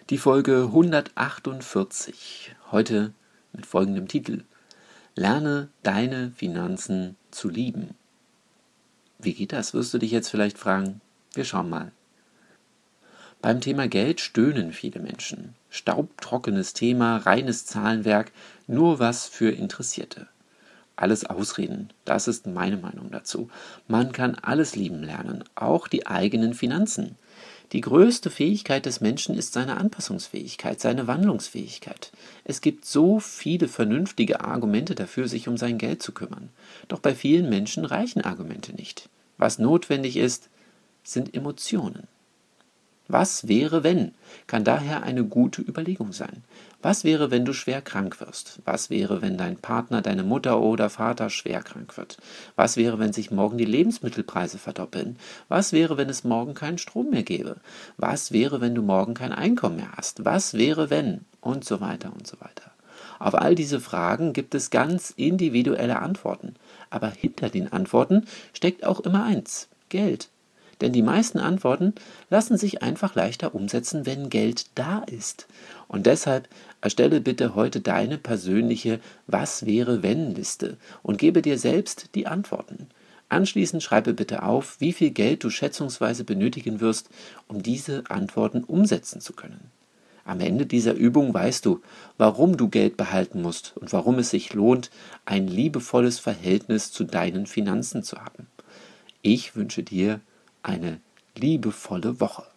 Die Folge 148, heute mit folgendem Titel: Lerne deine Finanzen zu lieben. Wie geht das, wirst du dich jetzt vielleicht fragen? Wir schauen mal. Beim Thema Geld stöhnen viele Menschen. Staubtrockenes Thema, reines Zahlenwerk, nur was für Interessierte. Alles Ausreden, das ist meine Meinung dazu. Man kann alles lieben lernen, auch die eigenen Finanzen. Die größte Fähigkeit des Menschen ist seine Anpassungsfähigkeit, seine Wandlungsfähigkeit. Es gibt so viele vernünftige Argumente dafür, sich um sein Geld zu kümmern. Doch bei vielen Menschen reichen Argumente nicht. Was notwendig ist, sind Emotionen. Was wäre, wenn? Kann daher eine gute Überlegung sein. Was wäre, wenn du schwer krank wirst? Was wäre, wenn dein Partner, deine Mutter oder Vater schwer krank wird? Was wäre, wenn sich morgen die Lebensmittelpreise verdoppeln? Was wäre, wenn es morgen keinen Strom mehr gäbe? Was wäre, wenn du morgen kein Einkommen mehr hast? Was wäre, wenn? Und so weiter und so weiter. Auf all diese Fragen gibt es ganz individuelle Antworten. Aber hinter den Antworten steckt auch immer eins: Geld. Denn die meisten Antworten lassen sich einfach leichter umsetzen, wenn Geld da ist. Und deshalb erstelle bitte heute deine persönliche Was-wäre-wenn-Liste und gebe dir selbst die Antworten. Anschließend schreibe bitte auf, wie viel Geld du schätzungsweise benötigen wirst, um diese Antworten umsetzen zu können. Am Ende dieser Übung weißt du, warum du Geld behalten musst und warum es sich lohnt, ein liebevolles Verhältnis zu deinen Finanzen zu haben. Ich wünsche dir eine liebevolle Woche.